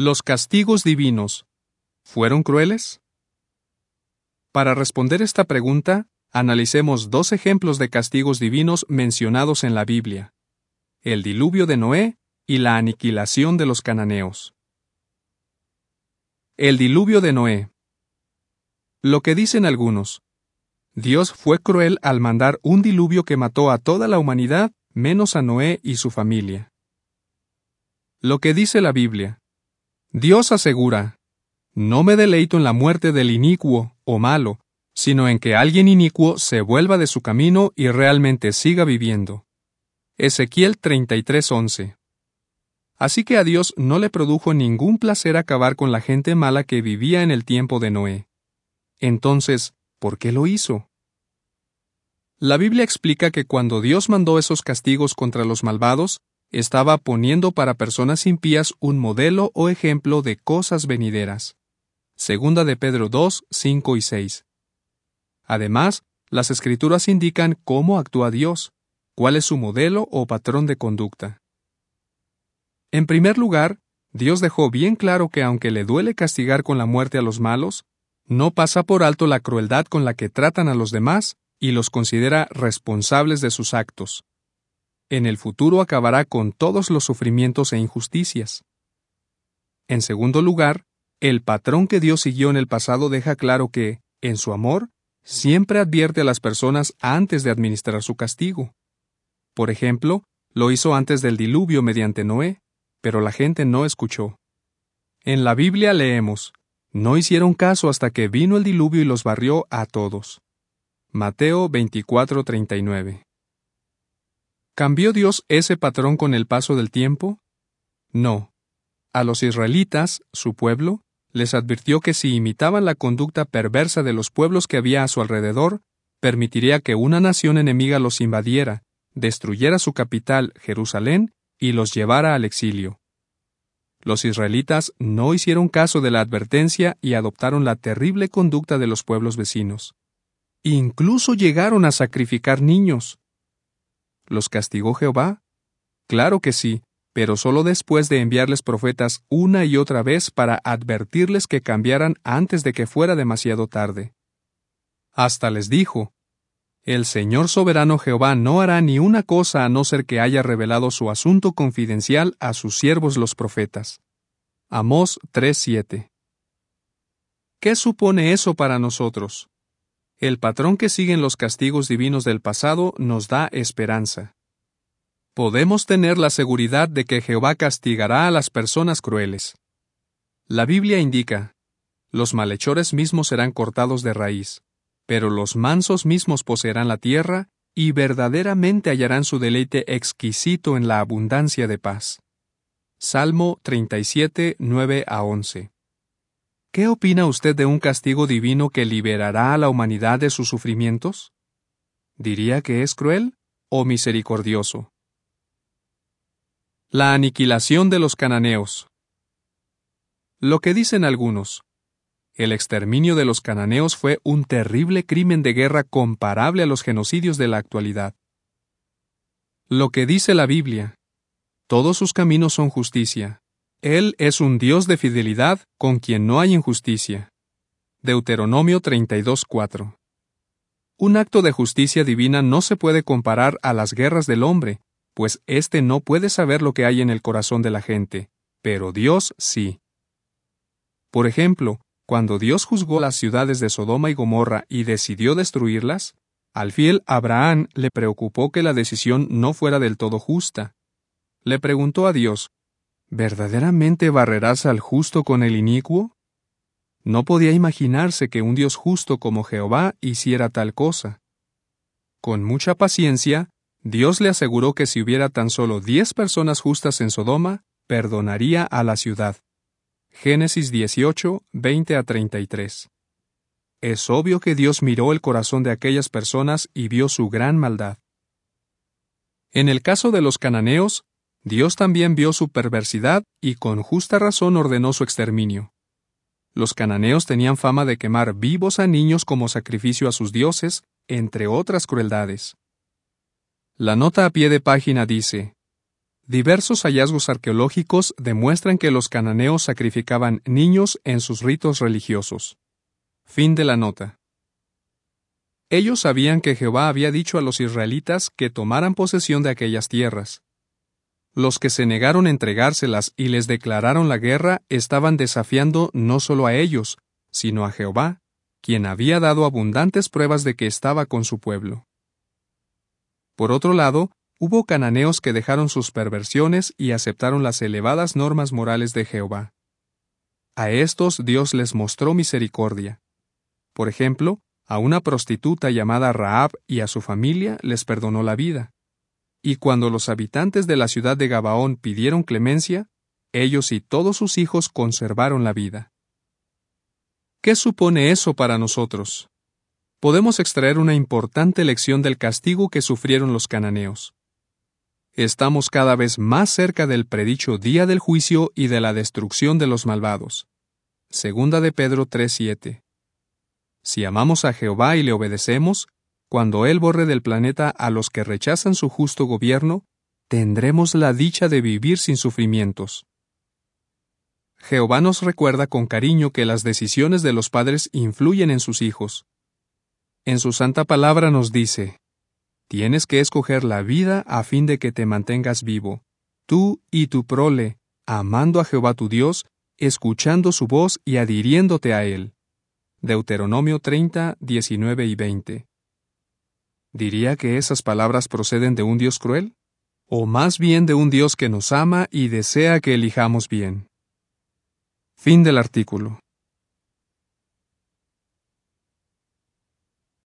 ¿Los castigos divinos fueron crueles? Para responder esta pregunta, analicemos dos ejemplos de castigos divinos mencionados en la Biblia: el diluvio de Noé y la aniquilación de los cananeos. El diluvio de Noé. Lo que dicen algunos: Dios fue cruel al mandar un diluvio que mató a toda la humanidad, menos a Noé y su familia. Lo que dice la Biblia: Dios asegura: no me deleito en la muerte del inicuo o malo, sino en que alguien inicuo se vuelva de su camino y realmente siga viviendo. Ezequiel 33:11. Así que a Dios no le produjo ningún placer acabar con la gente mala que vivía en el tiempo de Noé. Entonces, ¿por qué lo hizo? La Biblia explica que cuando Dios mandó esos castigos contra los malvados, estaba poniendo para personas impías un modelo o ejemplo de cosas venideras. Segunda de Pedro 2, 5 y 6. Además, las Escrituras indican cómo actúa Dios, cuál es su modelo o patrón de conducta. En primer lugar, Dios dejó bien claro que aunque le duele castigar con la muerte a los malos, no pasa por alto la crueldad con la que tratan a los demás y los considera responsables de sus actos. En el futuro acabará con todos los sufrimientos e injusticias. En segundo lugar, el patrón que Dios siguió en el pasado deja claro que, en su amor, siempre advierte a las personas antes de administrar su castigo. Por ejemplo, lo hizo antes del diluvio mediante Noé, pero la gente no escuchó. En la Biblia leemos: no hicieron caso hasta que vino el diluvio y los barrió a todos. Mateo 24:39. ¿Cambió Dios ese patrón con el paso del tiempo? No. A los israelitas, su pueblo, les advirtió que si imitaban la conducta perversa de los pueblos que había a su alrededor, permitiría que una nación enemiga los invadiera, destruyera su capital, Jerusalén, y los llevara al exilio. Los israelitas no hicieron caso de la advertencia y adoptaron la terrible conducta de los pueblos vecinos. Incluso llegaron a sacrificar niños. ¿Los castigó Jehová? Claro que sí, pero solo después de enviarles profetas una y otra vez para advertirles que cambiaran antes de que fuera demasiado tarde. Hasta les dijo: el Señor soberano Jehová no hará ni una cosa a no ser que haya revelado su asunto confidencial a sus siervos los profetas. Amós 3:7. ¿Qué supone eso para nosotros? El patrón que siguen los castigos divinos del pasado nos da esperanza. Podemos tener la seguridad de que Jehová castigará a las personas crueles. La Biblia indica: los malhechores mismos serán cortados de raíz, pero los mansos mismos poseerán la tierra y verdaderamente hallarán su deleite exquisito en la abundancia de paz. Salmo 37, 9 a 11. ¿Qué opina usted de un castigo divino que liberará a la humanidad de sus sufrimientos? ¿Diría que es cruel o misericordioso? La aniquilación de los cananeos. Lo que dicen algunos: el exterminio de los cananeos fue un terrible crimen de guerra comparable a los genocidios de la actualidad. Lo que dice la Biblia: todos sus caminos son justicia. Él es un Dios de fidelidad con quien no hay injusticia. Deuteronomio 32:4. Un acto de justicia divina no se puede comparar a las guerras del hombre, pues éste no puede saber lo que hay en el corazón de la gente, pero Dios sí. Por ejemplo, cuando Dios juzgó las ciudades de Sodoma y Gomorra y decidió destruirlas, al fiel Abraham le preocupó que la decisión no fuera del todo justa. Le preguntó a Dios: ¿verdaderamente barrerás al justo con el inicuo? No podía imaginarse que un Dios justo como Jehová hiciera tal cosa. Con mucha paciencia, Dios le aseguró que si hubiera tan solo 10 personas justas en Sodoma, perdonaría a la ciudad. Génesis 18, 20 a 33. Es obvio que Dios miró el corazón de aquellas personas y vio su gran maldad. En el caso de los cananeos, Dios también vio su perversidad y con justa razón ordenó su exterminio. Los cananeos tenían fama de quemar vivos a niños como sacrificio a sus dioses, entre otras crueldades. La nota a pie de página dice: Diversos hallazgos arqueológicos demuestran que los cananeos sacrificaban niños en sus ritos religiosos. Fin de la nota. Ellos sabían que Jehová había dicho a los israelitas que tomaran posesión de aquellas tierras. Los que se negaron a entregárselas y les declararon la guerra estaban desafiando no solo a ellos, sino a Jehová, quien había dado abundantes pruebas de que estaba con su pueblo. Por otro lado, hubo cananeos que dejaron sus perversiones y aceptaron las elevadas normas morales de Jehová. A estos Dios les mostró misericordia. Por ejemplo, a una prostituta llamada Rahab y a su familia les perdonó la vida. Y cuando los habitantes de la ciudad de Gabaón pidieron clemencia, ellos y todos sus hijos conservaron la vida. ¿Qué supone eso para nosotros? Podemos extraer una importante lección del castigo que sufrieron los cananeos. Estamos cada vez más cerca del predicho día del juicio y de la destrucción de los malvados. Segunda de Pedro 3:7. Si amamos a Jehová y le obedecemos, cuando Él borre del planeta a los que rechazan su justo gobierno, tendremos la dicha de vivir sin sufrimientos. Jehová nos recuerda con cariño que las decisiones de los padres influyen en sus hijos. En su santa palabra nos dice: tienes que escoger la vida a fin de que te mantengas vivo, tú y tu prole, amando a Jehová tu Dios, escuchando su voz y adhiriéndote a Él. Deuteronomio 30, 19 y 20. ¿Diría que esas palabras proceden de un Dios cruel? ¿O más bien de un Dios que nos ama y desea que elijamos bien? Fin del artículo.